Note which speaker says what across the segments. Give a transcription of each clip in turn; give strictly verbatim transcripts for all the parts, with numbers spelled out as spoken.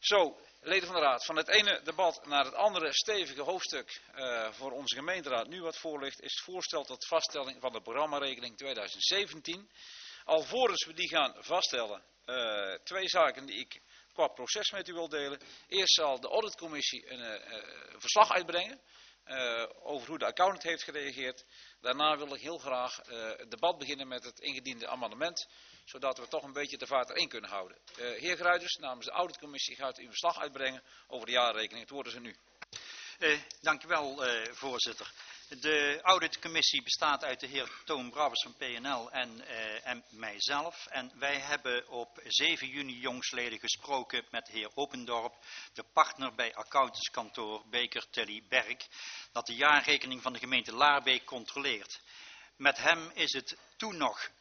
Speaker 1: Zo, leden van de Raad, van het ene debat naar het andere stevige hoofdstuk uh, voor onze gemeenteraad nu wat voor ligt, is het voorstel tot vaststelling van de programmarekening tweeduizend zeventien. Alvorens we die gaan vaststellen, uh, twee zaken die ik qua proces met u wil delen. Eerst zal de auditcommissie een uh, uh, verslag uitbrengen uh, over hoe de accountant heeft gereageerd. Daarna wil ik heel graag uh, het debat beginnen met het ingediende amendement, zodat we toch een beetje de vaart erin kunnen houden. Uh, heer Gruiters, namens de auditcommissie gaat u een verslag uitbrengen over de jaarrekening. Het woord is er nu.
Speaker 2: Uh, dank u wel, uh, voorzitter. De auditcommissie bestaat uit de heer Toon Brouwers van P N L en, uh, en mijzelf. En wij hebben op zeven juni jongstleden gesproken met de heer Opendorp, de partner bij accountantskantoor Beker Tilly Berg, dat de jaarrekening van de gemeente Laarbeek controleert. Met hem is het toen nog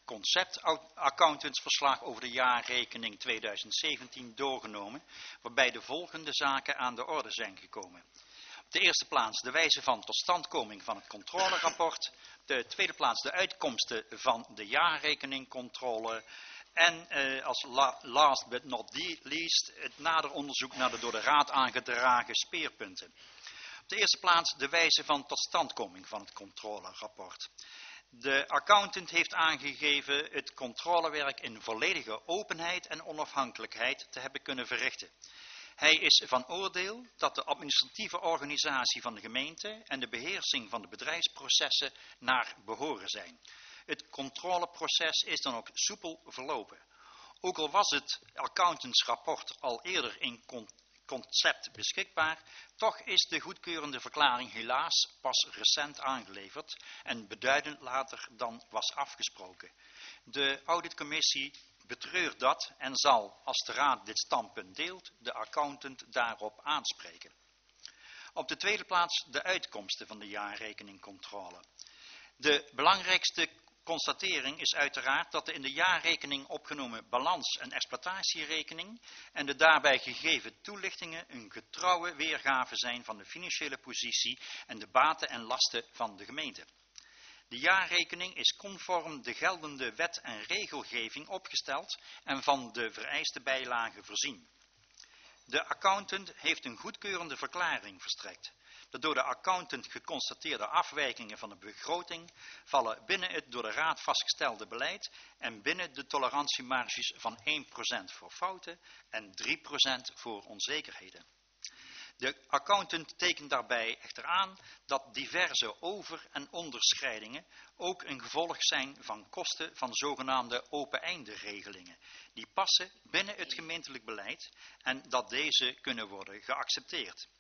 Speaker 2: concept-accountantsverslag over de jaarrekening tweeduizend zeventien doorgenomen, waarbij de volgende zaken aan de orde zijn gekomen. Op de eerste plaats de wijze van totstandkoming van het controlerapport. De tweede plaats de uitkomsten van de jaarrekeningcontrole. En eh, als la last but not least het nader onderzoek naar de door de Raad aangedragen speerpunten. Op de eerste plaats de wijze van totstandkoming van het controlerapport. De accountant heeft aangegeven het controlewerk in volledige openheid en onafhankelijkheid te hebben kunnen verrichten. Hij is van oordeel dat de administratieve organisatie van de gemeente en de beheersing van de bedrijfsprocessen naar behoren zijn. Het controleproces is dan ook soepel verlopen. Ook al was het accountantsrapport al eerder in concept beschikbaar, toch is de goedkeurende verklaring helaas pas recent aangeleverd en beduidend later dan was afgesproken. De auditcommissie betreurt dat en zal, als de Raad dit standpunt deelt, de accountant daarop aanspreken. Op de tweede plaats de uitkomsten van de jaarrekeningcontrole. De belangrijkste constatering is uiteraard dat de in de jaarrekening opgenomen balans- en exploitatierekening en de daarbij gegeven toelichtingen een getrouwe weergave zijn van de financiële positie en de baten en lasten van de gemeente. De jaarrekening is conform de geldende wet en regelgeving opgesteld en van de vereiste bijlagen voorzien. De accountant heeft een goedkeurende verklaring verstrekt. De door de accountant geconstateerde afwijkingen van de begroting vallen binnen het door de Raad vastgestelde beleid en binnen de tolerantiemarges van één procent voor fouten en drie procent voor onzekerheden. De accountant tekent daarbij echter aan dat diverse over- en onderschrijdingen ook een gevolg zijn van kosten van zogenaamde open-einde-regelingen. Die passen binnen het gemeentelijk beleid en dat deze kunnen worden geaccepteerd.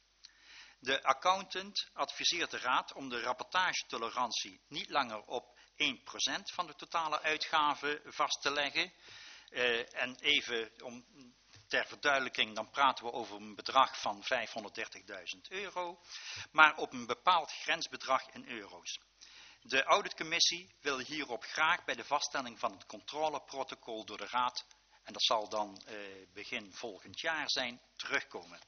Speaker 2: De accountant adviseert de Raad om de rapportagetolerantie niet langer op één procent van de totale uitgaven vast te leggen. Uh, en even om... Ter verduidelijking, dan praten we over een bedrag van vijfhonderddertigduizend euro, maar op een bepaald grensbedrag in euro's. De auditcommissie wil hierop graag bij de vaststelling van het controleprotocol door de Raad, en dat zal dan eh, begin volgend jaar zijn, terugkomen.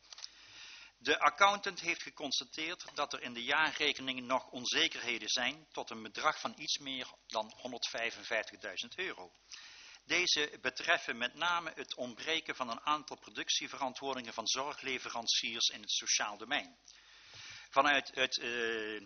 Speaker 2: De accountant heeft geconstateerd dat er in de jaarrekeningen nog onzekerheden zijn tot een bedrag van iets meer dan honderdvijfenvijftigduizend euro. Deze betreffen met name het ontbreken van een aantal productieverantwoordingen van zorgleveranciers in het sociaal domein. Vanuit het uh,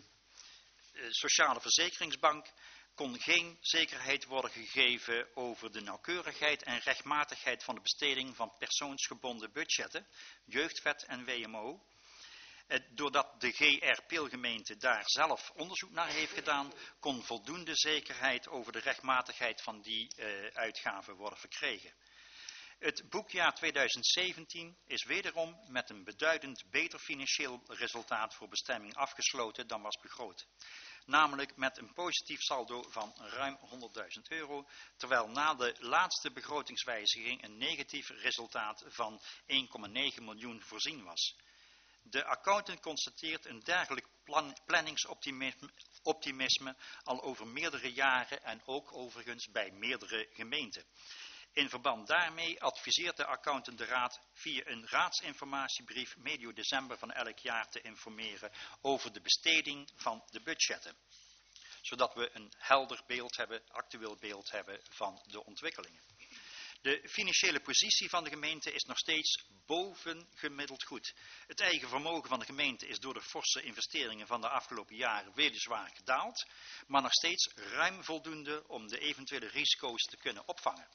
Speaker 2: Sociale Verzekeringsbank kon geen zekerheid worden gegeven over de nauwkeurigheid en rechtmatigheid van de besteding van persoonsgebonden budgetten, jeugdwet en W M O. Doordat de G R Peelgemeente daar zelf onderzoek naar heeft gedaan, kon voldoende zekerheid over de rechtmatigheid van die uh, uitgaven worden verkregen. Het boekjaar tweeduizend zeventien is wederom met een beduidend beter financieel resultaat voor bestemming afgesloten dan was begroot. Namelijk met een positief saldo van ruim honderdduizend euro, terwijl na de laatste begrotingswijziging een negatief resultaat van één komma negen miljoen voorzien was. De accountant constateert een dergelijk plan, planningsoptimisme al over meerdere jaren en ook overigens bij meerdere gemeenten. In verband daarmee adviseert de accountant de Raad via een raadsinformatiebrief medio december van elk jaar te informeren over de besteding van de budgetten. Zodat we een helder beeld hebben, actueel beeld hebben van de ontwikkelingen. De financiële positie van de gemeente is nog steeds bovengemiddeld goed. Het eigen vermogen van de gemeente is door de forse investeringen van de afgelopen jaren weliswaar gedaald, maar nog steeds ruim voldoende om de eventuele risico's te kunnen opvangen.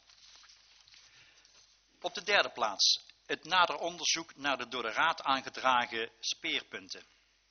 Speaker 2: Op de derde plaats, het nader onderzoek naar de door de Raad aangedragen speerpunten.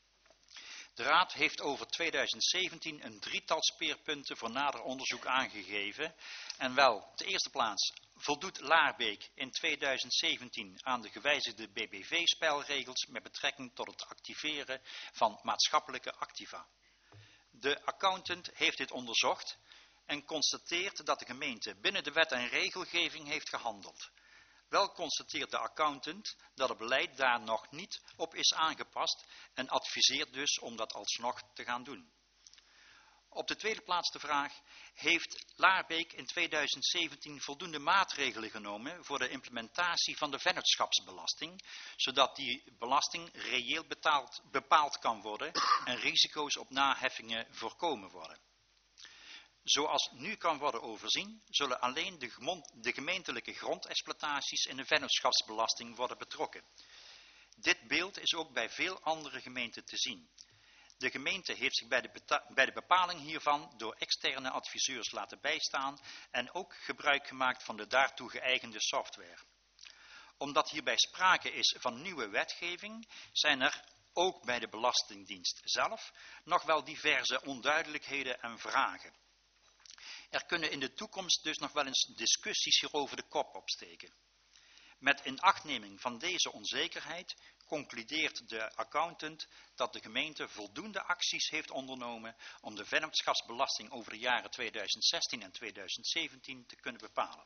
Speaker 2: De Raad heeft over tweeduizend zeventien een drietal speerpunten voor nader onderzoek aangegeven. En wel, op de eerste plaats, voldoet Laarbeek in tweeduizend zeventien aan de gewijzigde B B V-spelregels met betrekking tot het activeren van maatschappelijke activa. De accountant heeft dit onderzocht en constateert dat de gemeente binnen de wet en regelgeving heeft gehandeld. Wel constateert de accountant dat het beleid daar nog niet op is aangepast en adviseert dus om dat alsnog te gaan doen. Op de tweede plaats de vraag, heeft Laarbeek in tweeduizend zeventien voldoende maatregelen genomen voor de implementatie van de vennootschapsbelasting, zodat die belasting reëel betaald, bepaald kan worden en risico's op naheffingen voorkomen worden? Zoals nu kan worden overzien, zullen alleen de, de gemeentelijke grondexploitaties in de vennootschapsbelasting worden betrokken. Dit beeld is ook bij veel andere gemeenten te zien. De gemeente heeft zich bij de, bij de bepaling hiervan door externe adviseurs laten bijstaan en ook gebruik gemaakt van de daartoe geëigende software. Omdat hierbij sprake is van nieuwe wetgeving, zijn er ook bij de Belastingdienst zelf nog wel diverse onduidelijkheden en vragen. Er kunnen in de toekomst dus nog wel eens discussies hierover de kop opsteken. Met inachtneming van deze onzekerheid concludeert de accountant dat de gemeente voldoende acties heeft ondernomen om de vennootschapsbelasting over de jaren tweeduizend zestien en tweeduizend zeventien te kunnen bepalen.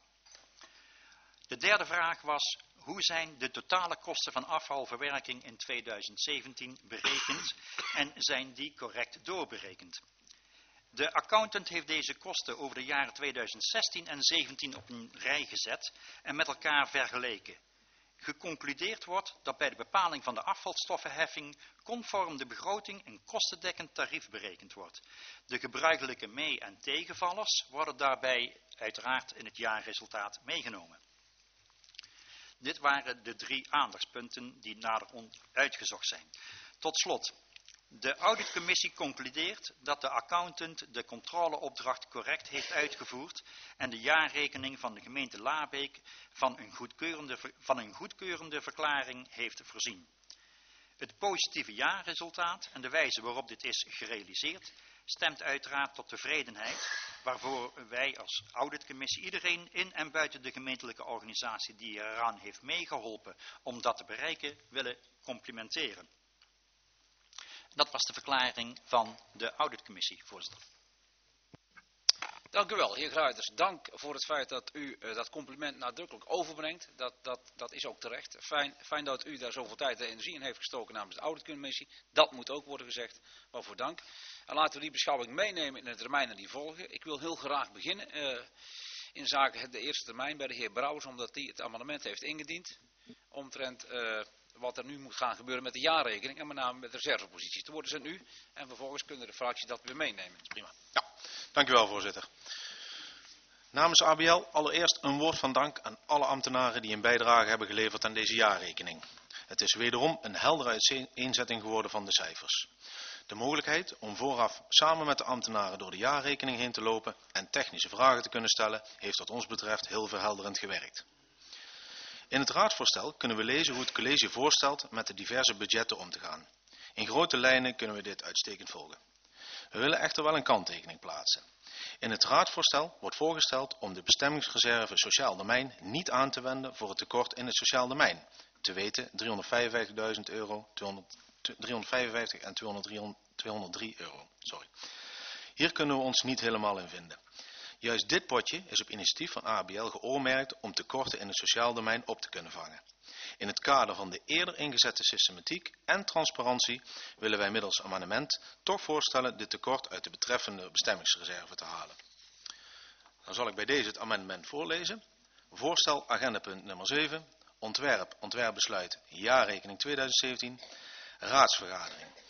Speaker 2: De derde vraag was, hoe zijn de totale kosten van afvalverwerking in tweeduizend zeventien berekend en zijn die correct doorberekend? De accountant heeft deze kosten over de jaren tweeduizend zestien en zeventien op een rij gezet en met elkaar vergeleken. Geconcludeerd wordt dat bij de bepaling van de afvalstoffenheffing conform de begroting een kostendekkend tarief berekend wordt. De gebruikelijke mee- en tegenvallers worden daarbij uiteraard in het jaarresultaat meegenomen. Dit waren de drie aandachtspunten die nader uitgezocht zijn. Tot slot. De auditcommissie concludeert dat de accountant de controleopdracht correct heeft uitgevoerd en de jaarrekening van de gemeente Laarbeek van een goedkeurende, van een goedkeurende verklaring heeft voorzien. Het positieve jaarresultaat en de wijze waarop dit is gerealiseerd stemt uiteraard tot tevredenheid, waarvoor wij als auditcommissie iedereen in en buiten de gemeentelijke organisatie die eraan heeft meegeholpen om dat te bereiken willen complimenteren. Dat was de verklaring van de auditcommissie, voorzitter.
Speaker 1: Dank u wel, heer Gruiters. Dank voor het feit dat u uh, dat compliment nadrukkelijk overbrengt. Dat, dat, dat is ook terecht. Fijn, fijn dat u daar zoveel tijd en energie in heeft gestoken namens de auditcommissie. Dat moet ook worden gezegd. Waarvoor dank. En laten we die beschouwing meenemen in de termijnen die volgen. Ik wil heel graag beginnen uh, in zaken de eerste termijn bij de heer Brouwers, omdat hij het amendement heeft ingediend. Omtrent uh, wat er nu moet gaan gebeuren met de jaarrekening en met name met de reserveposities. De woorden zijn u en vervolgens kunnen de fracties dat weer meenemen. Dat is prima.
Speaker 3: Ja, dank u wel, voorzitter. Namens A B L allereerst een woord van dank aan alle ambtenaren die een bijdrage hebben geleverd aan deze jaarrekening. Het is wederom een heldere uiteenzetting geworden van de cijfers. De mogelijkheid om vooraf samen met de ambtenaren door de jaarrekening heen te lopen en technische vragen te kunnen stellen, heeft wat ons betreft heel verhelderend gewerkt. In het raadsvoorstel kunnen we lezen hoe het college voorstelt met de diverse budgetten om te gaan. In grote lijnen kunnen we dit uitstekend volgen. We willen echter wel een kanttekening plaatsen. In het raadsvoorstel wordt voorgesteld om de bestemmingsreserve sociaal domein niet aan te wenden voor het tekort in het sociaal domein. Te weten driehonderdvijfenvijftigduizend euro, driehonderdvijfenvijftig en tweehonderddrie euro. Sorry. Hier kunnen we ons niet helemaal in vinden. Juist dit potje is op initiatief van A B L geoormerkt om tekorten in het sociaal domein op te kunnen vangen. In het kader van de eerder ingezette systematiek en transparantie willen wij middels amendement toch voorstellen dit tekort uit de betreffende bestemmingsreserve te halen. Dan zal ik bij deze het amendement voorlezen. Voorstel agendapunt nummer zeven, ontwerp, ontwerpbesluit, jaarrekening tweeduizend zeventien, raadsvergadering.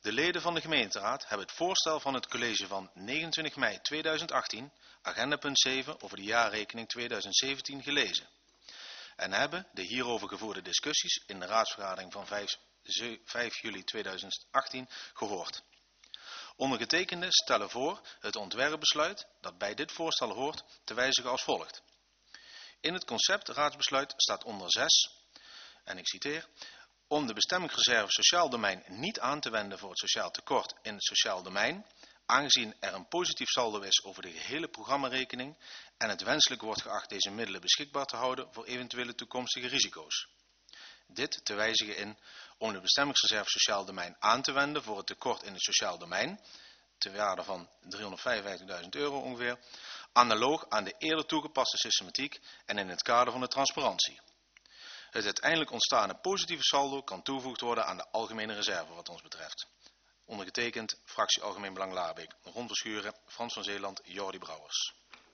Speaker 3: De leden van de gemeenteraad hebben het voorstel van het college van negenentwintig mei tweeduizend achttien, agenda punt zeven over de jaarrekening tweeduizend zeventien gelezen en hebben de hierover gevoerde discussies in de raadsvergadering van vijf juli tweeduizend achttien gehoord. Ondergetekenden stellen voor het ontwerpbesluit dat bij dit voorstel hoort te wijzigen als volgt. In het concept raadsbesluit staat onder zes, en ik citeer, om de bestemmingsreserve sociaal domein niet aan te wenden voor het sociaal tekort in het sociaal domein, aangezien er een positief saldo is over de gehele programmarekening en het wenselijk wordt geacht deze middelen beschikbaar te houden voor eventuele toekomstige risico's. Dit te wijzigen in om de bestemmingsreserve sociaal domein aan te wenden voor het tekort in het sociaal domein, ter waarde van driehonderdvijfenvijftigduizend euro ongeveer, analoog aan de eerder toegepaste systematiek en in het kader van de transparantie. Het uiteindelijk ontstaande positieve saldo kan toegevoegd worden aan de algemene reserve wat ons betreft. Ondergetekend, fractie Algemeen Belang Laarbeek, Ron Verschuren, Frans van Zeeland, Jordi Brouwers.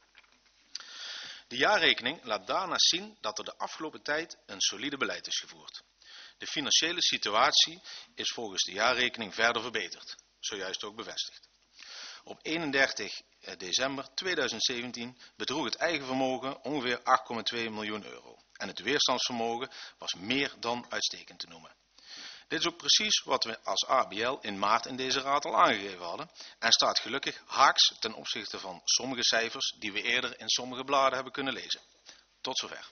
Speaker 3: De jaarrekening laat daarnaast zien dat er de afgelopen tijd een solide beleid is gevoerd. De financiële situatie is volgens de jaarrekening verder verbeterd, zojuist ook bevestigd. Op eenendertig december tweeduizend zeventien bedroeg het eigen vermogen ongeveer acht komma twee miljoen euro en het weerstandsvermogen was meer dan uitstekend te noemen. Dit is ook precies wat we als A B L in maart in deze raad al aangegeven hadden en staat gelukkig haaks ten opzichte van sommige cijfers die we eerder in sommige bladen hebben kunnen lezen. Tot zover.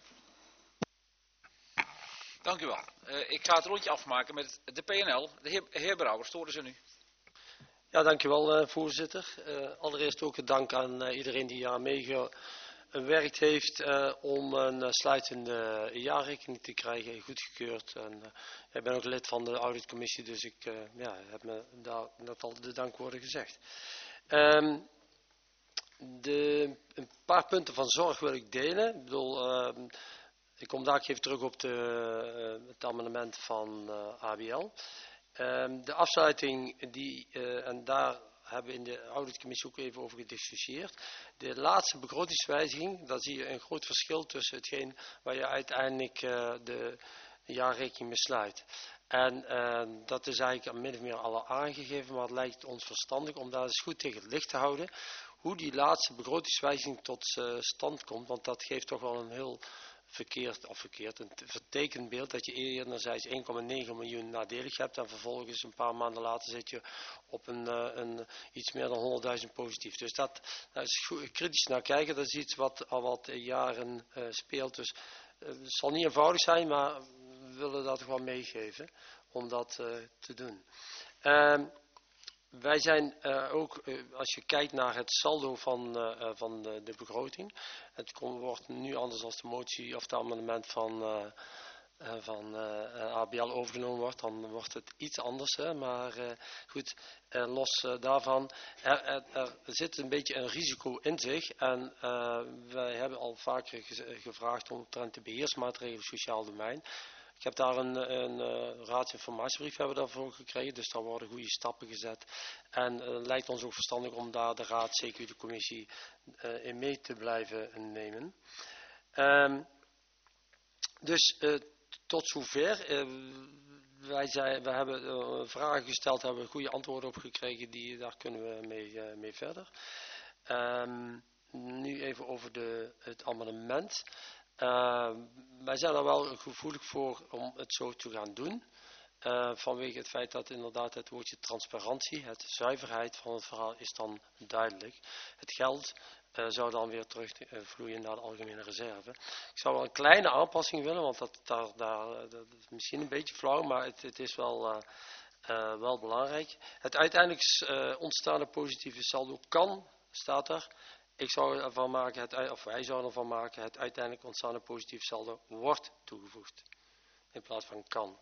Speaker 1: Dank u wel. Uh, ik ga het rondje afmaken met de P N L. De heer, heer Brouwer, storen ze nu?
Speaker 4: Ja, dankjewel uh, voorzitter. Uh, allereerst ook een dank aan uh, iedereen die hier aan meegewerkt heeft uh, om een uh, sluitende jaarrekening te krijgen, goedgekeurd. En, uh, ik ben ook lid van de auditcommissie, dus ik uh, ja, heb me daar net al de dankwoorden gezegd. Um, de, een paar punten van zorg wil ik delen. Ik bedoel, uh, ik kom daar even terug op de, uh, het amendement van uh, A B L. Um, de afsluiting, die, uh, en daar hebben we in de auditcommissie ook even over gediscussieerd. De laatste begrotingswijziging, daar zie je een groot verschil tussen hetgeen waar je uiteindelijk uh, de jaarrekening besluit. En uh, dat is eigenlijk min of meer al aangegeven, maar het lijkt ons verstandig om daar eens goed tegen het licht te houden. Hoe die laatste begrotingswijziging tot uh, stand komt, want dat geeft toch wel een heel verkeerd, of verkeerd, een vertekend beeld dat je enerzijds één komma negen miljoen nadelig hebt en vervolgens een paar maanden later zit je op een, een iets meer dan honderdduizend positief. Dus dat, daar is goed, kritisch naar kijken, dat is iets wat al wat jaren uh, speelt. Dus uh, het zal niet eenvoudig zijn, maar we willen dat gewoon meegeven om dat uh, te doen. Uh, Wij zijn uh, ook, uh, als je kijkt naar het saldo van, uh, van de, de begroting, het komt, wordt nu anders als de motie of het amendement van, uh, uh, van uh, A B L overgenomen wordt, dan wordt het iets anders. Hè? Maar uh, goed, uh, los uh, daarvan, er, er, er zit een beetje een risico in zich en uh, wij hebben al vaker ge gevraagd omtrent de beheersmaatregelen sociaal domein. Ik heb daar een, een uh, raadsinformatiebrief hebben we daarvoor gekregen, dus daar worden goede stappen gezet. En het uh, lijkt ons ook verstandig om daar de raad, zeker de commissie, uh, in mee te blijven nemen. Um, dus uh, tot zover. Uh, wij, zei, wij hebben uh, vragen gesteld, hebben we goede antwoorden op gekregen, die, daar kunnen we mee, uh, mee verder. Um, nu even over de, het amendement. Uh, wij zijn er wel gevoelig voor om het zo te gaan doen. Uh, vanwege het feit dat inderdaad het woordje transparantie, het zuiverheid van het verhaal is dan duidelijk. Het geld uh, zou dan weer terugvloeien naar de algemene reserve. Ik zou wel een kleine aanpassing willen, want dat, daar, daar, dat is misschien een beetje flauw, maar het, het is wel, uh, uh, wel belangrijk. Het uiteindelijk uh, ontstaande positieve saldo kan, staat er. Ik zou ervan maken, het, of wij zouden ervan maken, het uiteindelijk ontstaande positief saldo wordt toegevoegd. In plaats van kan.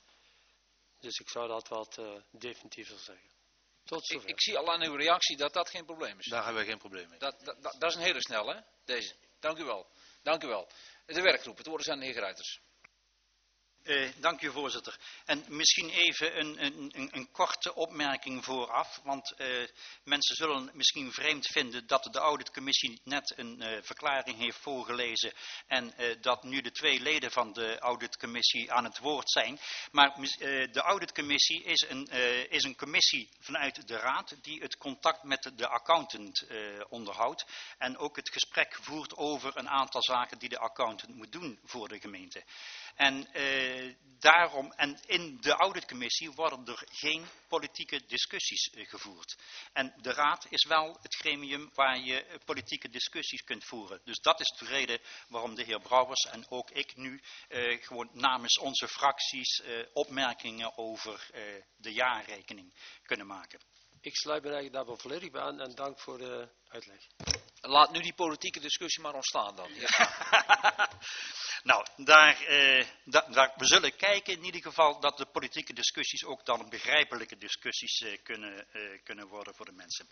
Speaker 4: Dus ik zou dat wat uh, definitiever zeggen. Tot zover.
Speaker 1: Ik, ik zie al aan uw reactie dat dat geen probleem is.
Speaker 3: Daar hebben we geen probleem mee.
Speaker 1: Dat, dat, dat, dat is een hele snelle, hè? Deze. Dank u wel. Dank u wel. De werkgroep, het woord is aan de heer Gruiters.
Speaker 2: Uh, dank u, voorzitter. En misschien even een, een, een, een korte opmerking vooraf, want uh, mensen zullen misschien vreemd vinden dat de auditcommissie net een uh, verklaring heeft voorgelezen en uh, dat nu de twee leden van de auditcommissie aan het woord zijn. Maar uh, de auditcommissie is een, uh, is een commissie vanuit de raad die het contact met de accountant uh, onderhoudt en ook het gesprek voert over een aantal zaken die de accountant moet doen voor de gemeente. En uh, daarom, en in de auditcommissie worden er geen politieke discussies uh, gevoerd. En de raad is wel het gremium waar je uh, politieke discussies kunt voeren. Dus dat is de reden waarom de heer Brouwers en ook ik nu uh, gewoon namens onze fracties uh, opmerkingen over uh, de jaarrekening kunnen maken.
Speaker 4: Ik sluit me eigenlijk daarbij volledig bij aan en dank voor de uitleg.
Speaker 1: Laat nu die politieke discussie maar ontstaan dan. Ja.
Speaker 2: Nou, daar, eh, da, daar, we zullen kijken in ieder geval dat de politieke discussies ook dan begrijpelijke discussies eh, kunnen, eh, kunnen worden voor de mensen.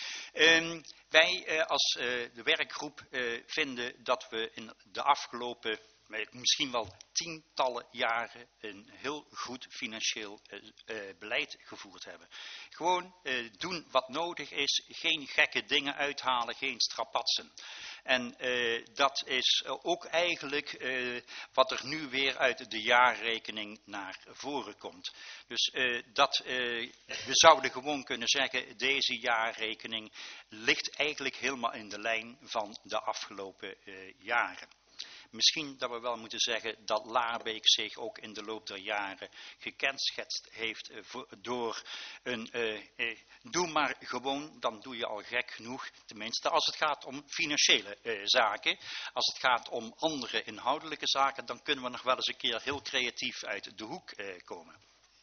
Speaker 2: Um, wij eh, als eh, de werkgroep eh, vinden dat we in de afgelopen misschien wel tientallen jaren een heel goed financieel uh, uh, beleid gevoerd hebben. Gewoon uh, doen wat nodig is, geen gekke dingen uithalen, geen strapatsen. En uh, dat is uh, ook eigenlijk uh, wat er nu weer uit de jaarrekening naar voren komt. Dus uh, dat, uh, we zouden gewoon kunnen zeggen, deze jaarrekening ligt eigenlijk helemaal in de lijn van de afgelopen uh, jaren. Misschien dat we wel moeten zeggen dat Laarbeek zich ook in de loop der jaren gekenschetst heeft door een, uh, uh, doe maar gewoon, dan doe je al gek genoeg. Tenminste als het gaat om financiële uh, zaken. Als het gaat om andere inhoudelijke zaken, dan kunnen we nog wel eens een keer heel creatief uit de hoek uh, komen.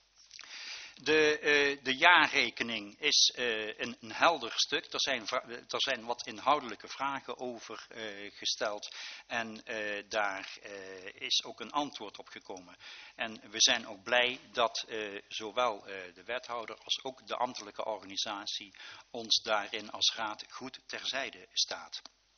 Speaker 2: De, uh, de jaarrekening is uh, een, een helder stuk. Er zijn, er zijn wat inhoudelijke vragen over uh, gesteld. En uh, daar uh, is ook een antwoord op gekomen. En we zijn ook blij dat uh, zowel uh, de wethouder als ook de ambtelijke organisatie ons daarin als raad goed terzijde staat.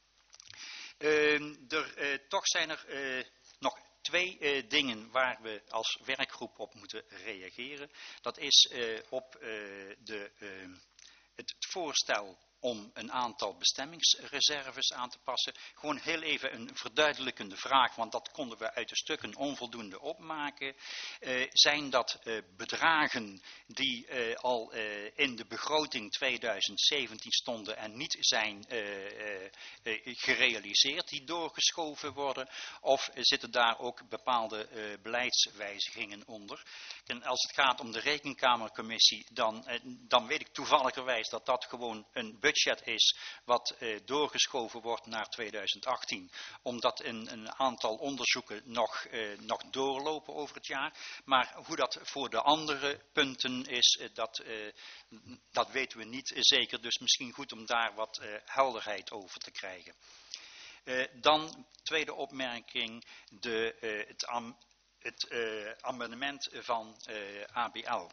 Speaker 2: Uh, er, uh, toch zijn er uh, nog twee uh, dingen waar we als werkgroep op moeten reageren. Dat is uh, op uh, de, uh, het voorstel om een aantal bestemmingsreserves aan te passen. Gewoon heel even een verduidelijkende vraag, want dat konden we uit de stukken onvoldoende opmaken. Uh, zijn dat uh, bedragen die uh, al uh, in de begroting tweeduizend zeventien stonden en niet zijn uh, uh, uh, gerealiseerd, die doorgeschoven worden? Of uh, zitten daar ook bepaalde uh, beleidswijzigingen onder? En als het gaat om de rekenkamercommissie, dan, uh, dan weet ik toevalligerwijs dat dat gewoon een budget is wat uh, doorgeschoven wordt naar tweeduizend achttien. Omdat een, een aantal onderzoeken nog, uh, nog doorlopen over het jaar. Maar hoe dat voor de andere punten is, uh, dat, uh, dat weten we niet zeker. Dus misschien goed om daar wat uh, helderheid over te krijgen. Uh, dan, tweede opmerking, de, uh, het, am, het uh, amendement van uh, A B L.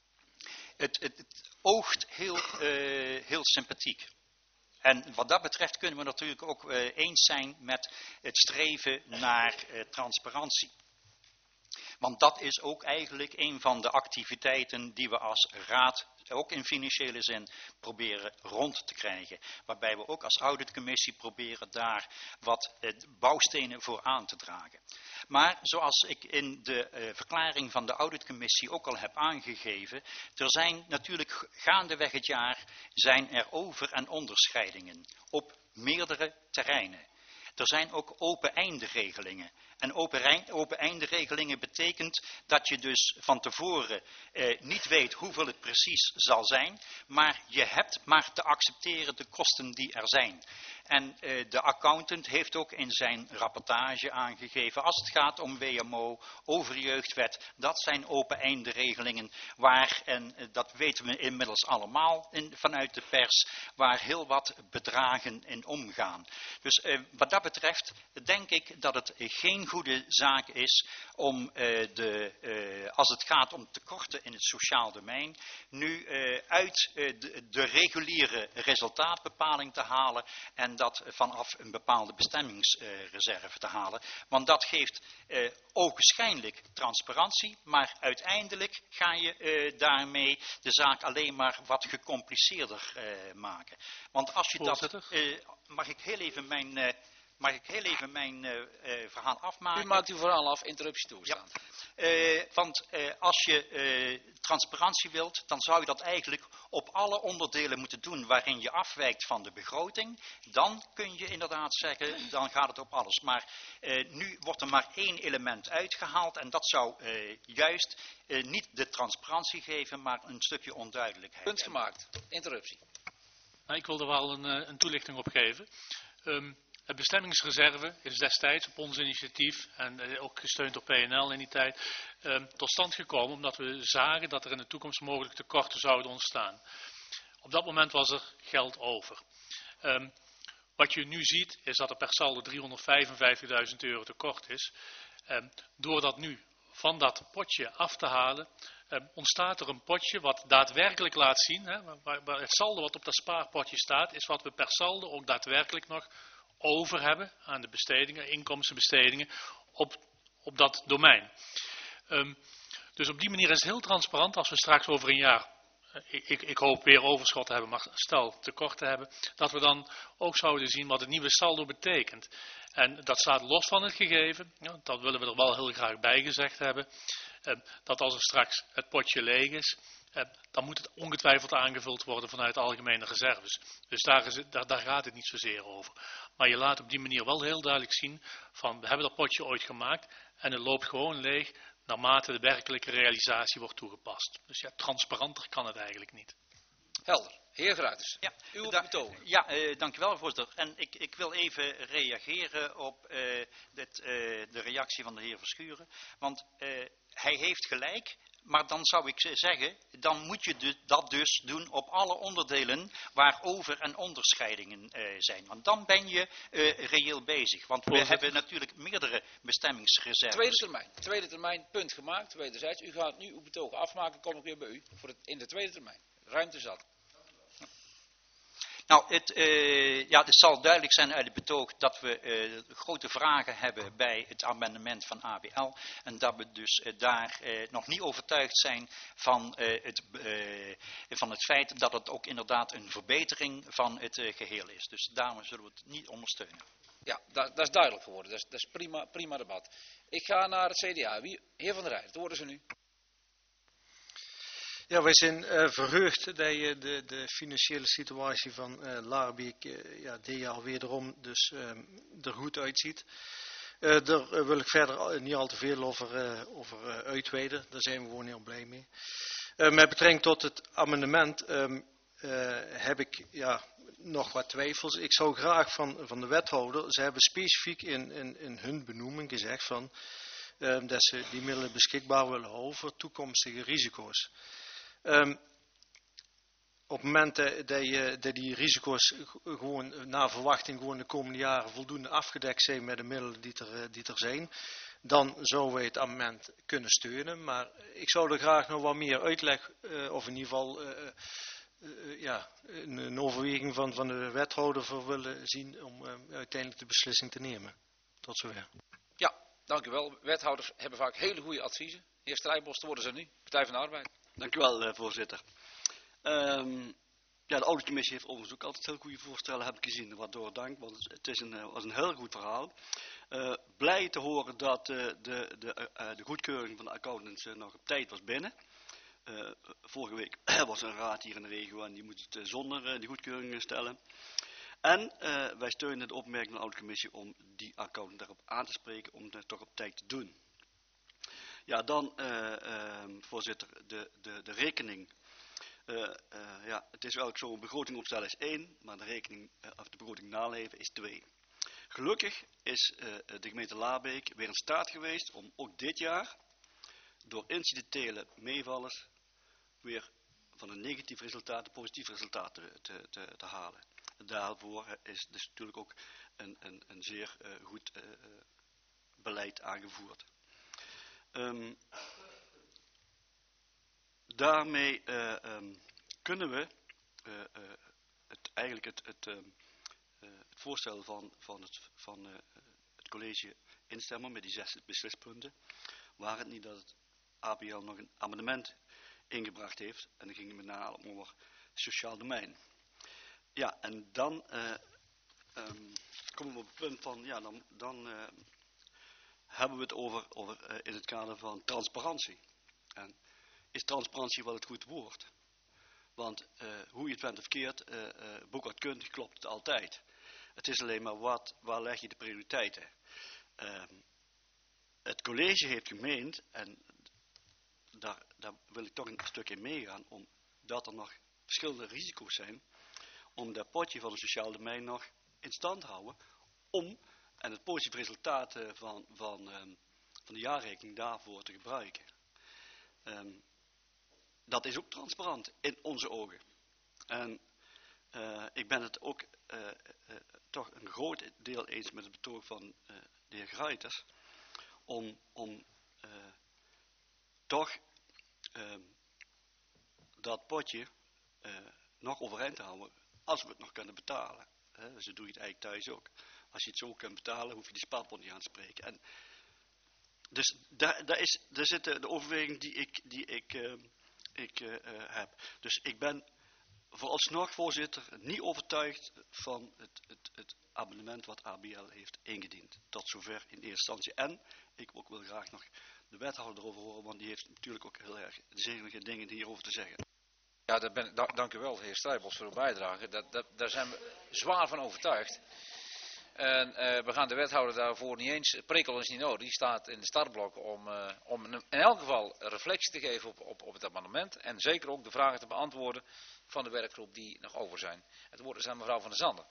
Speaker 2: Het, het, het oogt heel, uh, heel sympathiek. En wat dat betreft kunnen we natuurlijk ook uh, eens zijn met het streven naar uh, transparantie. Want dat is ook eigenlijk een van de activiteiten die we als raad, ook in financiële zin, proberen rond te krijgen. Waarbij we ook als auditcommissie proberen daar wat uh, bouwstenen voor aan te dragen. Maar zoals ik in de uh, verklaring van de auditcommissie ook al heb aangegeven, er zijn natuurlijk gaandeweg het jaar zijn er over- en onderscheidingen op meerdere terreinen. Er zijn ook open-einde-regelingen. En open-einde-regelingen betekent dat je dus van tevoren eh, niet weet hoeveel het precies zal zijn, maar je hebt maar te accepteren de kosten die er zijn. En uh, de accountant heeft ook in zijn rapportage aangegeven, als het gaat om W M O, over jeugdwet, dat zijn open-einde regelingen waar, en uh, dat weten we inmiddels allemaal in, vanuit de pers, waar heel wat bedragen in omgaan. Dus uh, wat dat betreft denk ik dat het geen goede zaak is om uh, de uh, als het gaat om tekorten in het sociaal domein, nu uh, uit uh, de, de reguliere resultaatbepaling te halen en dat vanaf een bepaalde bestemmingsreserve uh, te halen. Want dat geeft uh, ogenschijnlijk transparantie, maar uiteindelijk ga je uh, daarmee de zaak alleen maar wat gecompliceerder uh, maken. Want als je
Speaker 5: Voorzitter.
Speaker 2: dat... Uh, mag ik heel even mijn... Uh, Mag ik heel even mijn uh, uh, verhaal afmaken?
Speaker 1: U maakt uw verhaal af, interruptie toestaan.
Speaker 2: Ja. Uh, want uh, als je uh, transparantie wilt, dan zou je dat eigenlijk op alle onderdelen moeten doen waarin je afwijkt van de begroting. Dan kun je inderdaad zeggen, dan gaat het op alles. Maar uh, nu wordt er maar één element uitgehaald en dat zou uh, juist uh, niet de transparantie geven, maar een stukje onduidelijkheid.
Speaker 1: Punt gemaakt. Interruptie.
Speaker 5: Nou, ik wil er wel een, een toelichting op geven. Um, Het bestemmingsreserve is destijds op ons initiatief en eh, ook gesteund door P N L in die tijd eh, tot stand gekomen omdat we zagen dat er in de toekomst mogelijk tekorten zouden ontstaan. Op dat moment was er geld over. Um, wat je nu ziet is dat er per saldo driehonderdvijfenvijftigduizend euro tekort is. Um, door dat nu van dat potje af te halen, um, ontstaat er een potje wat daadwerkelijk laat zien, hè, waar, waar het saldo wat op dat spaarpotje staat, is wat we per saldo ook daadwerkelijk nog over hebben aan de bestedingen, inkomstenbestedingen op, op dat domein. Um, dus op die manier is het heel transparant als we straks over een jaar, ik, ik, ik hoop weer overschot te hebben, maar stel tekort te hebben, dat we dan ook zouden zien wat het nieuwe saldo betekent. En dat staat los van het gegeven, ja, dat willen we er wel heel graag bij gezegd hebben, um, dat als er straks het potje leeg is, Uh, dan moet het ongetwijfeld aangevuld worden vanuit de algemene reserves. Dus daar, is het, daar, daar gaat het niet zozeer over. Maar je laat op die manier wel heel duidelijk zien van we hebben dat potje ooit gemaakt en het loopt gewoon leeg naarmate de werkelijke realisatie wordt toegepast. Dus ja, transparanter kan het eigenlijk niet.
Speaker 1: Helder. Heer Gruiters,
Speaker 2: ja,
Speaker 1: uw
Speaker 2: da
Speaker 1: betoog.
Speaker 2: Ja, uh, dankjewel voorzitter. En ik, ik wil even reageren op uh, dit, uh, de reactie van de heer Verschuren. Want uh, hij heeft gelijk. Maar dan zou ik zeggen, dan moet je de, dat dus doen op alle onderdelen waar over- en onderscheidingen uh, zijn. Want dan ben je uh, reëel bezig. Want we
Speaker 5: Voorzitter.
Speaker 2: hebben natuurlijk meerdere bestemmingsreserves.
Speaker 1: Tweede termijn. Tweede termijn, punt gemaakt. Wederzijds. U gaat nu uw betoog afmaken, kom ik weer bij u. Voor het, in de tweede termijn. Ruimte zat.
Speaker 2: Nou, het, uh, ja, het zal duidelijk zijn uit het betoog dat we uh, grote vragen hebben bij het amendement van A B L. En dat we dus uh, daar uh, nog niet overtuigd zijn van, uh, het, uh, van het feit dat het ook inderdaad een verbetering van het uh, geheel is. Dus daarom zullen we het niet ondersteunen.
Speaker 1: Ja, dat, dat is duidelijk geworden. Dat is, dat is prima, prima debat. Ik ga naar het C D A. Wie? Heer Van der Rijden, het woord is er nu.
Speaker 6: Ja, wij zijn uh, verheugd dat je de, de financiële situatie van uh, Laarbeek uh, ja, dit jaar wederom dus uh, er goed uitziet. Uh, daar uh, wil ik verder niet al te veel over, uh, over uh, uitweiden. Daar zijn we gewoon heel blij mee. Uh, met betrekking tot het amendement um, uh, heb ik ja, nog wat twijfels. Ik zou graag van, van de wethouder, ze hebben specifiek in, in, in hun benoeming gezegd van, uh, dat ze die middelen beschikbaar willen houden voor toekomstige risico's. Um, op het moment dat, dat, je, dat die risico's gewoon naar verwachting gewoon de komende jaren voldoende afgedekt zijn met de middelen die er, die er zijn, dan zouden wij het amendement kunnen steunen. Maar ik zou er graag nog wat meer uitleg, uh, of in ieder geval uh, uh, ja, een, een overweging van, van de wethouder voor willen zien om uh, uiteindelijk de beslissing te nemen. Tot zover.
Speaker 1: Ja, dank u wel. Wethouders hebben vaak hele goede adviezen. Heer Strijbos, te worden ze nu. Partij van de Arbeid.
Speaker 7: Dank u wel, uh, voorzitter. Um, ja, de auditcommissie heeft overigens ook altijd heel goede voorstellen, heb ik gezien. Waardoor dank, want het is een, was een heel goed verhaal. Uh, blij te horen dat uh, de, de, uh, de goedkeuring van de accountants uh, nog op tijd was binnen. Uh, vorige week was er een raad hier in de regio en die moet het uh, zonder uh, die goedkeuring stellen. En uh, wij steunen de opmerking van de auditcommissie om die accountant daarop aan te spreken om het toch op tijd te doen. Ja, dan, uh, uh, voorzitter, de, de, de rekening. Uh, uh, ja, het is wel ook zo, een begroting opstellen is één, maar de rekening, uh, of de begroting naleven is twee. Gelukkig is uh, de gemeente Laarbeek weer in staat geweest om ook dit jaar, door incidentele meevallers, weer van een negatief resultaat een positief resultaat te, te, te, te halen. Daarvoor is dus natuurlijk ook een, een, een zeer uh, goed uh, beleid aangevoerd. Um, daarmee uh, um, kunnen we uh, uh, het, eigenlijk het, het, uh, uh, het voorstel van, van, het, van uh, het college instemmen met die zes beslispunten. Waar het niet dat het A B L nog een amendement ingebracht heeft. En dan ging het met name over sociaal domein. Ja, en dan uh, um, komen we op het punt van, ja, dan, dan uh, hebben we het over, over uh, in het kader van transparantie. En is transparantie wel het goed woord? Want uh, hoe je het went of keert, uh, uh, boekhoudkundig klopt het altijd. Het is alleen maar wat, waar leg je de prioriteiten? Uh, het college heeft gemeend, en daar, daar wil ik toch een stuk in meegaan, omdat er nog verschillende risico's zijn, om dat potje van het sociaal domein nog in stand te houden, om en het positieve resultaat uh, van, van, um, van de jaarrekening daarvoor te gebruiken. Um, dat is ook transparant in onze ogen. En uh, ik ben het ook uh, uh, toch een groot deel eens met het betoog van uh, de heer Gruiters, om, om uh, toch uh, dat potje uh, nog overeind te houden, als we het nog kunnen betalen. He, zo doe je het eigenlijk thuis ook. Als je het zo kunt betalen, hoef je die spaarpot niet aan te spreken. En dus daar, daar, is, daar zit de, de overweging die ik, die ik, uh, ik uh, uh, heb. Dus ik ben vooralsnog, voorzitter, niet overtuigd van het, het, het amendement wat A B L heeft ingediend. Tot zover in eerste instantie. En ik ook wil graag nog de wethouder erover horen, want die heeft natuurlijk ook heel erg zenuwige dingen hierover te zeggen.
Speaker 1: Ja, daar ben, da, dank u wel, heer Strijbos, voor uw bijdrage. Dat, dat, daar zijn we zwaar van overtuigd. En uh, we gaan de wethouder daarvoor niet eens, prikkel is niet nodig, die staat in de startblok om, uh, om in elk geval reflectie te geven op, op, op het amendement. En zeker ook de vragen te beantwoorden van de werkgroep die nog over zijn. Het woord is aan mevrouw Van der Zanden.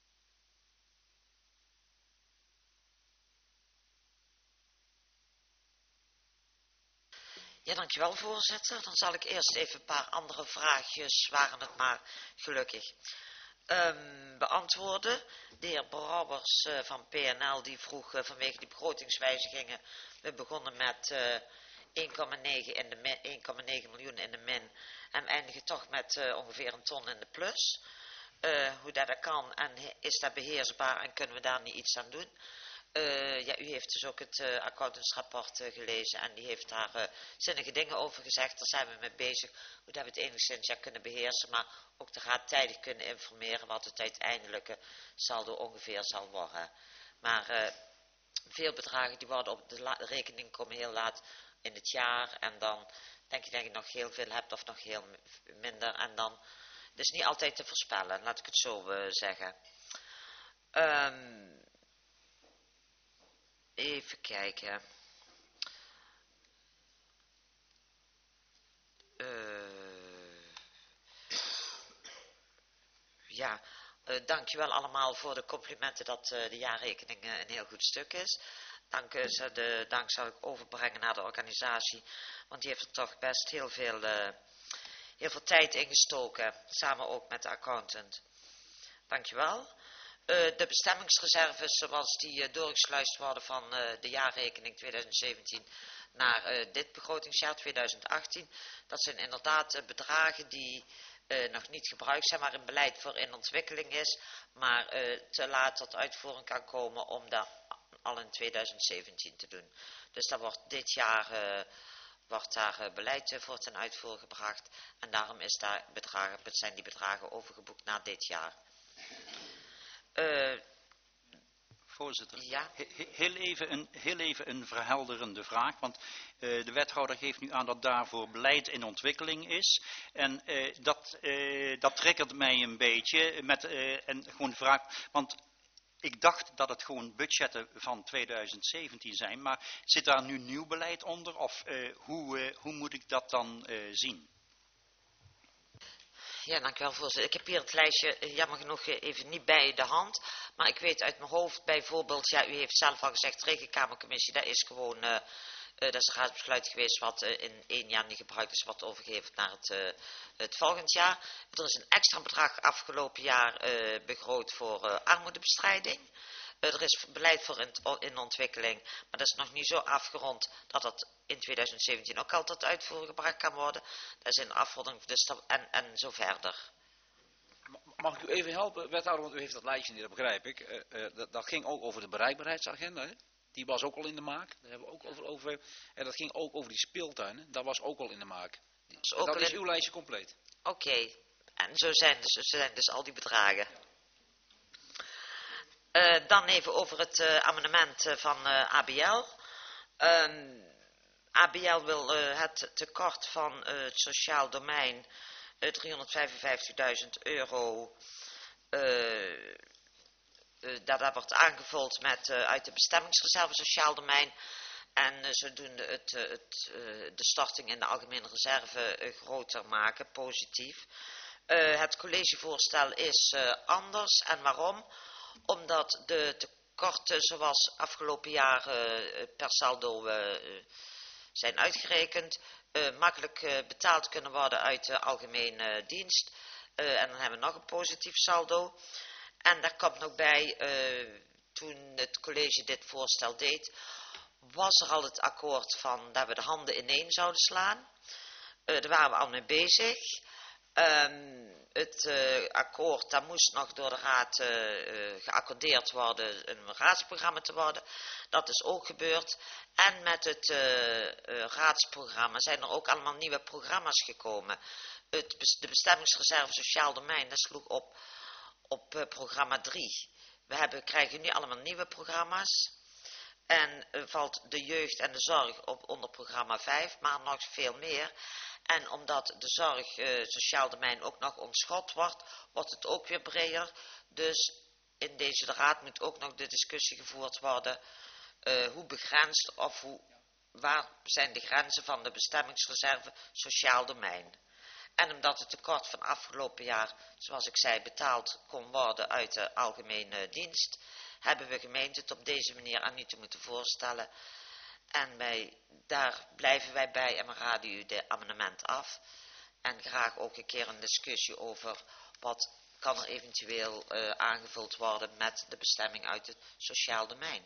Speaker 8: Ja, dankjewel voorzitter. Dan zal ik eerst even een paar andere vraagjes, waren het maar gelukkig, um, beantwoorden. De heer Brouwers uh, van P N L die vroeg uh, vanwege die begrotingswijzigingen, we begonnen met uh, één komma negen miljoen in de min en eindigen toch met uh, ongeveer een ton in de plus. Uh, hoe dat, dat kan en is dat beheersbaar en kunnen we daar niet iets aan doen? Uh, ja, u heeft dus ook het uh, accountantsrapport uh, gelezen en die heeft daar uh, zinnige dingen over gezegd. Daar zijn we mee bezig, hoe dat we het enigszins ja, kunnen beheersen, maar ook de raad tijdig kunnen informeren wat het uiteindelijke saldo ongeveer zal worden. Maar uh, veel bedragen die worden op de, de rekening komen heel laat in het jaar en dan denk je dat je nog heel veel hebt of nog heel minder en dan, het is niet altijd te voorspellen, laat ik het zo uh, zeggen. Um, Even kijken. Uh, ja, uh, dankjewel allemaal voor de complimenten dat uh, de jaarrekening uh, een heel goed stuk is. Dank, uh, de dank zal ik overbrengen naar de organisatie, want die heeft er toch best heel veel, uh, heel veel tijd in gestoken, samen ook met de accountant. Dankjewel. Uh, de bestemmingsreserves zoals die uh, doorgesluist worden van uh, de jaarrekening tweeduizend zeventien naar uh, dit begrotingsjaar tweeduizend achttien. Dat zijn inderdaad uh, bedragen die uh, nog niet gebruikt zijn, maar een beleid voor in ontwikkeling is. Maar uh, te laat tot uitvoering kan komen om dat al in tweeduizend zeventien te doen. Dus dat wordt dit jaar uh, wordt daar uh, beleid uh, voor ten uitvoer gebracht. En daarom is daar bedragen, zijn die bedragen overgeboekt naar dit jaar. Uh,
Speaker 2: Voorzitter,
Speaker 8: ja.
Speaker 2: he, heel, even een, heel even een verhelderende vraag, want uh, de wethouder geeft nu aan dat daarvoor beleid in ontwikkeling is. En uh, dat, uh, dat triggert mij een beetje met uh, een gewoon vraag, want ik dacht dat het gewoon budgetten van tweeduizend zeventien zijn, maar zit daar nu nieuw beleid onder of uh, hoe, uh, hoe moet ik dat dan uh, zien?
Speaker 8: Ja, dankjewel voorzitter. Ik heb hier het lijstje jammer genoeg even niet bij de hand. Maar ik weet uit mijn hoofd bijvoorbeeld, ja, u heeft zelf al gezegd, rekenkamercommissie, dat is gewoon, uh, uh, dat is een raadsbesluit geweest wat uh, in één jaar niet gebruikt is, wat overgegeven naar het, uh, het volgend jaar. Er is een extra bedrag afgelopen jaar uh, begroot voor uh, armoedebestrijding. Uh, er is beleid voor in, in ontwikkeling, maar dat is nog niet zo afgerond dat dat in tweeduizend zeventien ook al tot uitvoering gebracht kan worden. Dat is in afronding dus dat, en, en zo verder.
Speaker 1: Mag ik u even helpen, wethouder, want u heeft dat lijstje niet, dat begrijp ik. Uh, uh, dat, dat ging ook over de bereikbaarheidsagenda, hè? Die was ook al in de maak, daar hebben we ook over over. En dat ging ook over die speeltuinen, dat was ook al in de maak.
Speaker 8: Dus
Speaker 1: dat is in... uw lijstje compleet.
Speaker 8: Oké, okay. En zo zijn, dus, zo zijn dus al die bedragen. Uh, dan even over het uh, amendement uh, van uh, A B L. Um, A B L wil uh, het tekort van uh, het sociaal domein uh, driehonderdvijfenvijftigduizend euro. Uh, uh, dat, dat wordt aangevuld met uh, uit de bestemmingsreserve sociaal domein. En uh, zodoende het, uh, het, uh, de storting in de algemene reserve uh, groter maken, positief. Uh, het collegevoorstel is uh, anders. En waarom? Omdat de tekorten zoals afgelopen jaren uh, per saldo uh, zijn uitgerekend, uh, makkelijk uh, betaald kunnen worden uit de algemene dienst. Uh, en dan hebben we nog een positief saldo. En daar komt nog bij, uh, toen het college dit voorstel deed, was er al het akkoord van dat we de handen ineen zouden slaan. Uh, daar waren we al mee bezig. Um, het uh, akkoord, dat moest nog door de raad uh, uh, geaccordeerd worden, een raadsprogramma te worden. Dat is ook gebeurd. En met het uh, uh, raadsprogramma zijn er ook allemaal nieuwe programma's gekomen. Het, de bestemmingsreserve sociaal domein, dat sloeg op, op uh, programma drie. We hebben, krijgen nu allemaal nieuwe programma's. En uh, valt de jeugd en de zorg op onder programma vijf, maar nog veel meer. En omdat de zorg, uh, sociaal domein ook nog ontschot wordt, wordt het ook weer breder. Dus in deze de raad moet ook nog de discussie gevoerd worden. Uh, hoe begrensd of hoe, waar zijn de grenzen van de bestemmingsreserve sociaal domein. En omdat het tekort van afgelopen jaar, zoals ik zei, betaald kon worden uit de algemene dienst, hebben we gemeend het op deze manier aan u te moeten voorstellen. En wij, daar blijven wij bij en we raden u de amendement af. En graag ook een keer een discussie over wat kan er eventueel uh, aangevuld worden met de bestemming uit het sociaal domein.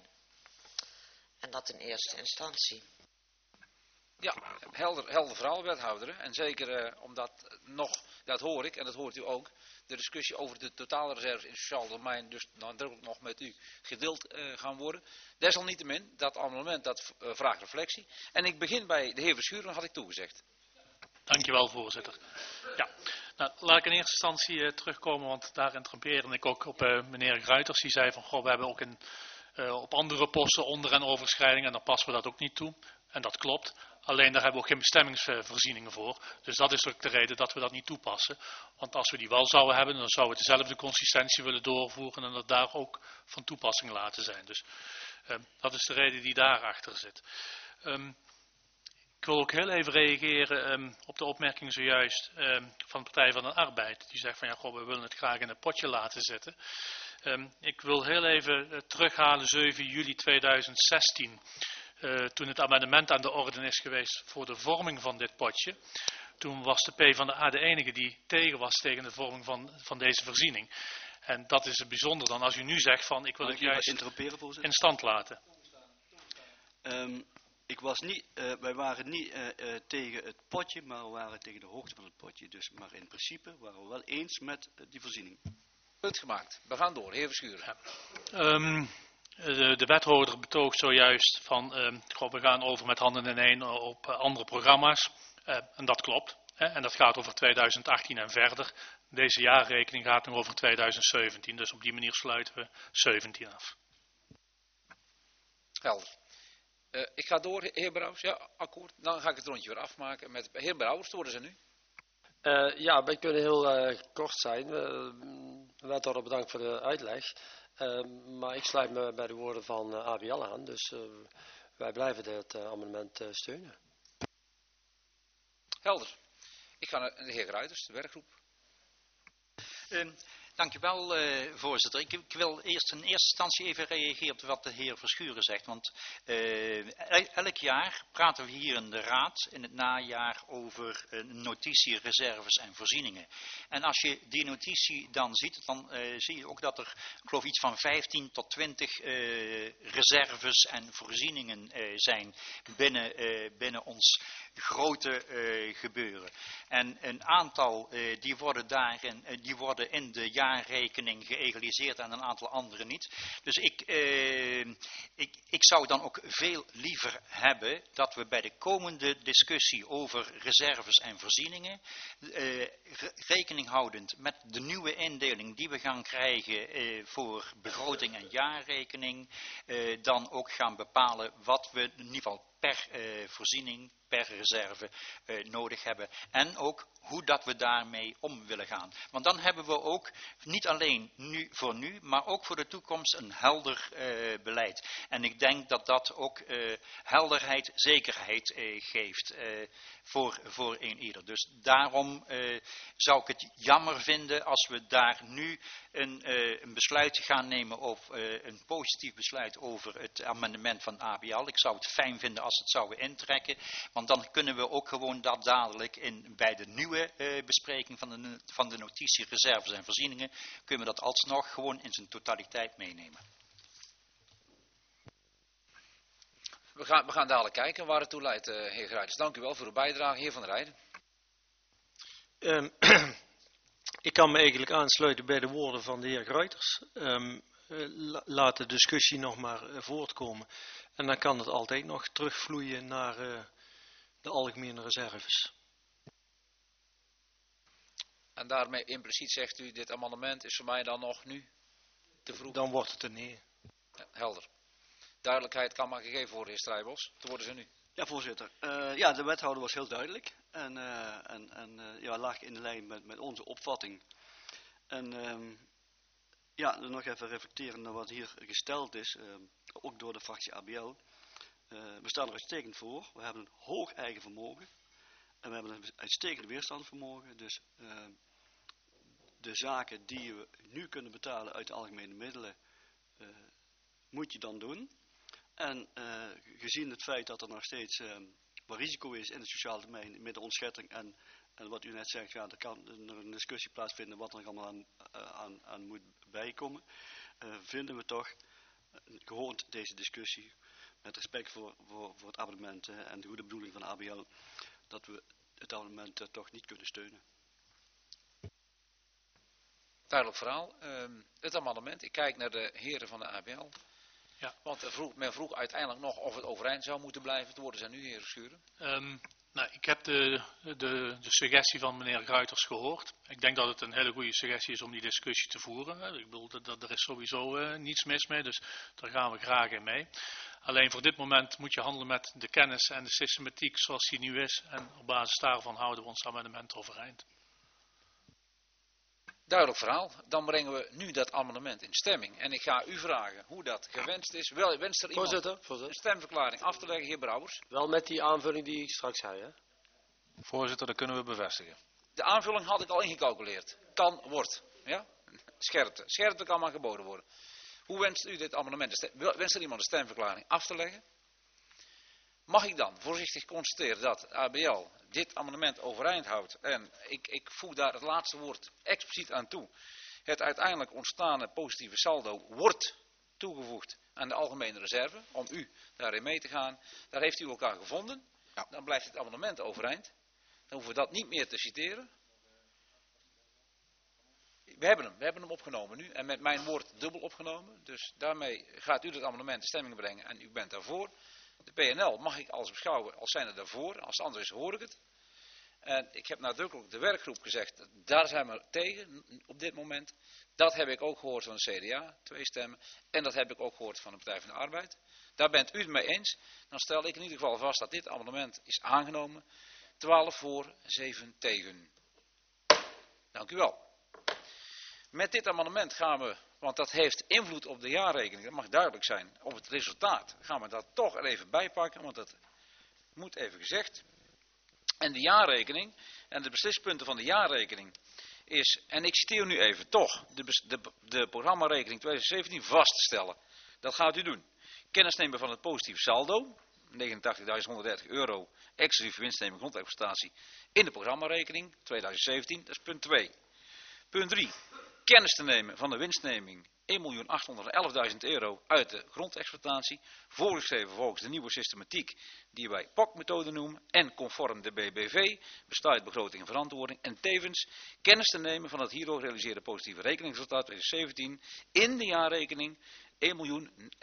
Speaker 8: En dat in eerste instantie.
Speaker 1: Ja, helder, helder verhaal, wethouder. En zeker uh, omdat nog, dat hoor ik en dat hoort u ook, de discussie over de totale reserves in het sociaal domein dus nadrukkelijk nog met u gedeeld uh, gaan worden. Desalniettemin, dat amendement, dat uh, vraagt reflectie. En ik begin bij de heer Verschuren, had ik toegezegd.
Speaker 5: Dankjewel, voorzitter. Ja, nou, laat ik in eerste instantie uh, terugkomen, want daar interrompeerde ik ook op uh, meneer Gruiters. Die zei van, goh, we hebben ook in, uh, op andere posten onder- en overschrijdingen en dan passen we dat ook niet toe. En dat klopt. Alleen daar hebben we ook geen bestemmingsvoorzieningen voor. Dus dat is ook de reden dat we dat niet toepassen. Want als we die wel zouden hebben, dan zouden we dezelfde consistentie willen doorvoeren en dat daar ook van toepassing laten zijn. Dus uh, dat is de reden die daarachter zit. Um, ik wil ook heel even reageren um, op de opmerking zojuist um, van de Partij van de Arbeid. Die zegt van ja, goh, we willen het graag in een potje laten zitten. Um, ik wil heel even uh, terughalen zeven juli tweeduizend zestien. Uh, toen het amendement aan de orde is geweest voor de vorming van dit potje. Toen was de PvdA de enige die tegen was tegen de vorming van, van deze voorziening. En dat is het bijzonder dan als u nu zegt van ik wil
Speaker 7: Mag
Speaker 5: het
Speaker 7: ik
Speaker 5: juist in stand laten.
Speaker 7: Um, ik was niet, uh, wij waren niet uh, uh, tegen het potje, maar we waren tegen de hoogte van het potje. Dus, maar in principe waren we wel eens met uh, die voorziening.
Speaker 1: Punt gemaakt. We gaan door, heer Verschuren.
Speaker 5: Ja. Um, De, de wethouder betoogt zojuist van, uh, goh, we gaan over met handen in één op uh, andere programma's. Uh, en dat klopt. Hè, en dat gaat over tweeduizend achttien en verder. Deze jaarrekening gaat nog over tweeduizend zeventien. Dus op die manier sluiten we zeventien af.
Speaker 1: Helder. Uh, ik ga door, heer Brouwers. Ja, akkoord. Dan ga ik het rondje weer afmaken met heer Brouwers. Storen ze nu?
Speaker 4: Uh, ja, wij kunnen heel uh, kort zijn. Uh, wethouder, bedankt voor de uitleg. Uh, maar ik sluit me bij de woorden van uh, A B L aan, dus uh, wij blijven dit uh, amendement uh, steunen.
Speaker 1: Helder. Ik ga naar de heer Gruiters, de werkgroep.
Speaker 2: Um, Dankjewel, uh, voorzitter. Ik, ik wil eerst in eerste instantie even reageren op wat de heer Verschuren zegt. Want uh, elk jaar praten we hier in de Raad in het najaar over uh, notitie, reserves en voorzieningen. En als je die notitie dan ziet, dan uh, zie je ook dat er, ik geloof, iets van vijftien tot twintig uh, reserves en voorzieningen uh, zijn binnen, uh, binnen ons grote uh, gebeuren. En een aantal uh, die worden daarin, uh, die worden in de jaarrekening geëgaliseerd en een aantal andere niet. Dus ik, uh, ik, ik zou dan ook veel liever hebben dat we bij de komende discussie over reserves en voorzieningen, uh, rekening houdend met de nieuwe indeling die we gaan krijgen uh, voor begroting en jaarrekening, uh, dan ook gaan bepalen wat we in ieder geval per uh, voorziening, per reserve uh, nodig hebben. En ook hoe dat we daarmee om willen gaan. Want dan hebben we ook niet alleen nu voor nu, maar ook voor de toekomst een helder uh, beleid. En ik denk dat dat ook uh, helderheid, zekerheid uh, geeft uh, voor, voor een ieder. Dus daarom uh, zou ik het jammer vinden als we daar nu een, uh, een besluit gaan nemen, of uh, een positief besluit over het amendement van A B L. Ik zou het fijn vinden als het zouden intrekken, want dan kunnen we ook gewoon dat dadelijk in, bij de nieuwe uh, bespreking van de, van de notitie, reserves en voorzieningen, kunnen we dat alsnog gewoon in zijn totaliteit meenemen.
Speaker 1: We gaan, we gaan dadelijk kijken waar het toe leidt, uh, heer Gruijters. Dank u wel voor uw bijdrage, heer Van der Rijden.
Speaker 6: Um, ik kan me eigenlijk aansluiten bij de woorden van de heer Gruijters. Um, la, laat de discussie nog maar uh, voortkomen. En dan kan het altijd nog terugvloeien naar uh, de algemene reserves.
Speaker 1: En daarmee impliciet zegt u, dit amendement is voor mij dan nog nu te vroeg?
Speaker 6: Dan wordt het een nee.
Speaker 1: Ja, helder. Duidelijkheid kan maar gegeven worden, heer Strijbos. Te worden ze nu.
Speaker 7: Ja, voorzitter. Uh, ja, de wethouder was heel duidelijk. En, uh, en, en uh, ja, lag in de lijn met, met onze opvatting. En um, ja, dan nog even reflecteren naar wat hier gesteld is. Uh, ook door de fractie A B L. Uh, we staan er uitstekend voor. We hebben een hoog eigen vermogen. En we hebben een uitstekend weerstandsvermogen. Dus uh, de zaken die we nu kunnen betalen uit de algemene middelen, uh, moet je dan doen. En uh, gezien het feit dat er nog steeds uh, wat risico is in het sociale domein met de ontschetting en, en wat u net zegt, ja, er kan er een discussie plaatsvinden wat er allemaal aan, uh, aan, aan moet bijkomen, uh, vinden we toch, uh, gehoord deze discussie, met respect voor, voor, voor het abonnement uh, en de goede bedoeling van de A B L, dat we het abonnement uh, toch niet kunnen steunen.
Speaker 1: Duidelijk verhaal. Uh, het amendement, ik kijk naar de heren van de A B L. Ja. Want vroeg, men vroeg uiteindelijk nog of het overeind zou moeten blijven. Te worden zijn nu, heer Verschuren.
Speaker 5: Um, nou, ik heb de, de, de suggestie van meneer Gruijters gehoord. Ik denk dat het een hele goede suggestie is om die discussie te voeren. Ik bedoel, dat, dat, er is sowieso uh, niets mis mee, dus daar gaan we graag in mee. Alleen voor dit moment moet je handelen met de kennis en de systematiek zoals die nu is. En op basis daarvan houden we ons amendement overeind.
Speaker 1: Duidelijk verhaal. Dan brengen we nu dat amendement in stemming. En ik ga u vragen hoe dat gewenst is. Wel, wenst er iemand
Speaker 4: voorzitter, voorzitter.
Speaker 1: een stemverklaring af te leggen, heer Brouwers?
Speaker 4: Wel met die aanvulling die ik straks zei, hè?
Speaker 3: Voorzitter, dat kunnen we bevestigen.
Speaker 1: De aanvulling had ik al ingecalculeerd. Kan, wordt. Ja? Scherpte. Scherpte kan maar geboden worden. Hoe wenst u dit amendement? Wenst er iemand een stemverklaring af te leggen? Mag ik dan voorzichtig constateren dat A B L dit amendement overeind houdt? En ik, ik voeg daar het laatste woord expliciet aan toe. Het uiteindelijk ontstane positieve saldo wordt toegevoegd aan de algemene reserve. Om u daarin mee te gaan. Daar heeft u elkaar gevonden. Ja. Dan blijft het amendement overeind. Dan hoeven we dat niet meer te citeren. We hebben hem, we hebben hem opgenomen nu. En met mijn woord dubbel opgenomen. Dus daarmee gaat u het amendement in stemming brengen. En u bent daarvoor. De P N L mag ik alles beschouwen als zijnde daarvoor. Als het anders is, hoor ik het. En ik heb nadrukkelijk de werkgroep gezegd, daar zijn we tegen op dit moment. Dat heb ik ook gehoord van de C D A, twee stemmen. En dat heb ik ook gehoord van de Partij van de Arbeid. Daar bent u het mee eens. Dan stel ik in ieder geval vast dat dit amendement is aangenomen. twaalf voor, zeven tegen. Dank u wel. Met dit amendement gaan we, want dat heeft invloed op de jaarrekening, dat mag duidelijk zijn, op het resultaat, gaan we dat toch er even bij pakken, want dat moet even gezegd. En de jaarrekening, en de beslispunten van de jaarrekening, is, en ik citeer nu even, toch de, de, de programmarekening twintig zeventien vast te stellen. Dat gaat u doen. Kennis nemen van het positieve saldo, negenentachtigduizend honderddertig euro, exclusief winstneming grondexploitatie in de programmarekening twintig zeventien, dat is punt twee. Punt drie. Kennis te nemen van de winstneming één miljoen achthonderdelfduizend euro uit de grondexploitatie, voorgeschreven volgens de nieuwe systematiek die wij P O C-methode noemen en conform de B B V, besluit begroting en verantwoording, en tevens kennis te nemen van het hierdoor gerealiseerde positieve rekeningsresultaat twintig zeventien in de jaarrekening één miljoen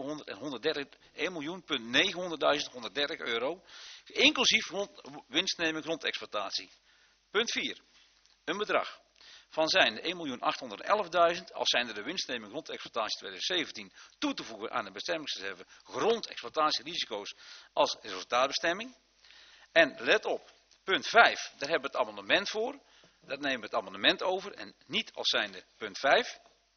Speaker 1: negenhonderdduizend honderddertig euro, inclusief winstneming grondexploitatie. Punt vier. Een bedrag van zijn één miljoen achthonderdelfduizend, als zijnde de winstneming grondexploitatie twintig zeventien, toe te voegen aan de bestemmingsreserve grondexploitatierisico's als resultaatbestemming. En let op, punt vijf, daar hebben we het amendement voor. Daar nemen we het amendement over en niet als zijnde punt vijf.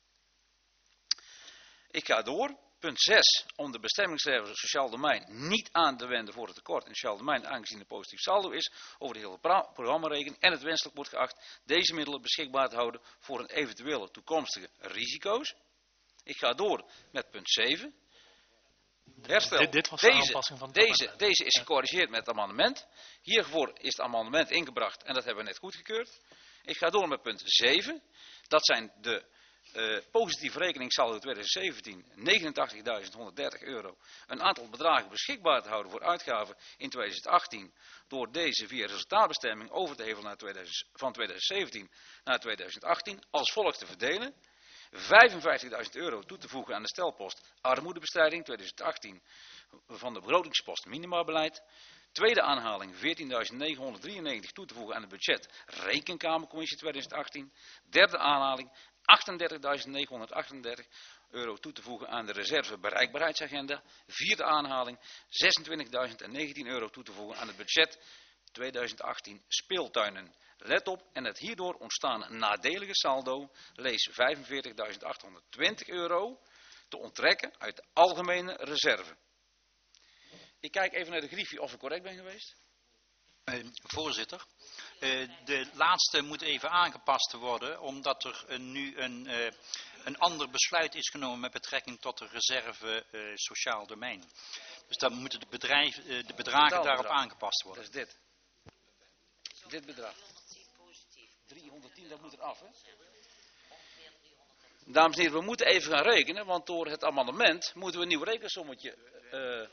Speaker 1: Ik ga door. Punt zes, om de bestemmingsreserve sociaal domein niet aan te wenden voor het tekort in sociaal domein, aangezien er positief saldo is over de hele programmarekening en het wenselijk wordt geacht deze middelen beschikbaar te houden voor een eventuele toekomstige risico's. Ik ga door met punt zeven. Herstel.
Speaker 5: Dit, dit was de
Speaker 1: deze,
Speaker 5: aanpassing van het
Speaker 1: deze,
Speaker 5: amendement.
Speaker 1: deze is gecorrigeerd met het amendement. Hiervoor is het amendement ingebracht en dat hebben we net goedgekeurd. Ik ga door met punt zeven. Dat zijn de Uh, positieve rekening saldo twintig zeventien, negenentachtigduizend honderddertig euro. Een aantal bedragen beschikbaar te houden voor uitgaven in twintig achttien. Door deze via resultaatbestemming over te hevelen naar twintig, van twintig zeventien naar twintig achttien. Als volgt te verdelen. vijfenvijftigduizend euro toe te voegen aan de stelpost armoedebestrijding twintig achttien van de begrotingspost minimabeleid. Tweede aanhaling veertienduizend negenhonderddrieënnegentig toe te voegen aan het budget Rekenkamercommissie twintig achttien. Derde aanhaling achtendertigduizend negenhonderdachtendertig euro toe te voegen aan de reserve bereikbaarheidsagenda. Vierde aanhaling zesentwintigduizend negentien euro toe te voegen aan het budget twintig achttien speeltuinen. Let op, en het hierdoor ontstaan nadelige saldo, lees vijfenveertigduizend achthonderdtwintig euro, te onttrekken uit de algemene reserve. Ik kijk even naar de griefje of ik correct ben geweest.
Speaker 2: Uh, voorzitter, uh, de laatste moet even aangepast worden, omdat er uh, nu een, uh, een ander besluit is genomen met betrekking tot de reserve uh, sociaal domein. Dus dan moeten de, bedrijf, uh, de bedragen daarop aangepast worden.
Speaker 1: Dat is dit. Dit bedrag. driehonderdtien, dat moet er af, hè? Dames en heren, we moeten even gaan rekenen, want door het amendement moeten we een nieuw rekensommetje... Uh,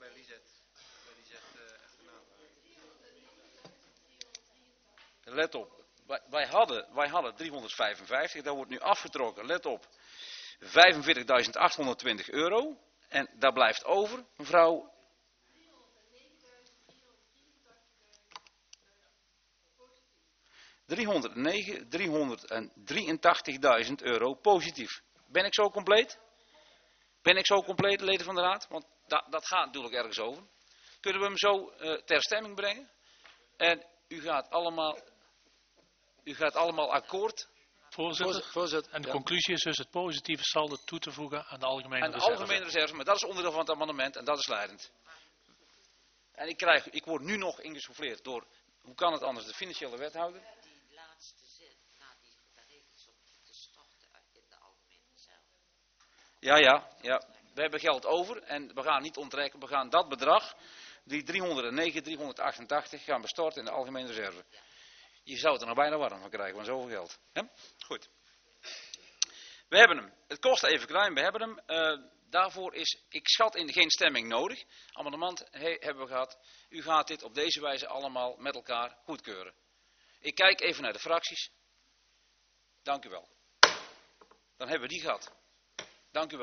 Speaker 1: Let op, wij, wij, hadden, wij hadden driehonderdvijfenvijftig, daar wordt nu afgetrokken, let op, vijfenveertigduizend achthonderdtwintig euro. En daar blijft over, mevrouw... driehonderdnegen, driehonderddrieëntachtigduizend euro positief. Ben ik zo compleet? Ben ik zo compleet, leden van de raad? Want dat, dat gaat natuurlijk ergens over. Kunnen we hem zo uh, ter stemming brengen? En u gaat allemaal... U gaat allemaal akkoord.
Speaker 5: Voorzitter,
Speaker 4: Voorzitter,
Speaker 5: en de
Speaker 4: ja.
Speaker 5: conclusie is dus het positieve saldo toe te voegen aan de algemene
Speaker 1: Aan de
Speaker 5: reserve.
Speaker 1: algemene reserve, maar dat is onderdeel van het amendement en dat is leidend. En ik, krijg, ik word nu nog ingesouffleerd door, hoe kan het anders, de financiële wethouder.
Speaker 8: Die laatste zin, na die berekens op te storten in de algemene reserve.
Speaker 1: Ja, ja, ja, we hebben geld over en we gaan niet onttrekken, we gaan dat bedrag, die driehonderdnegen, driehonderdachtentachtig, gaan bestorten in de algemene reserve. Je zou het er nog bijna warm van krijgen, van zoveel geld. He? Goed. We hebben hem. Het kost even klein, we hebben hem. Uh, daarvoor is, ik schat in geen stemming nodig. Amendement he, hebben we gehad. U gaat dit op deze wijze allemaal met elkaar goedkeuren. Ik kijk even naar de fracties. Dank u wel. Dan hebben we die gehad. Dank u wel.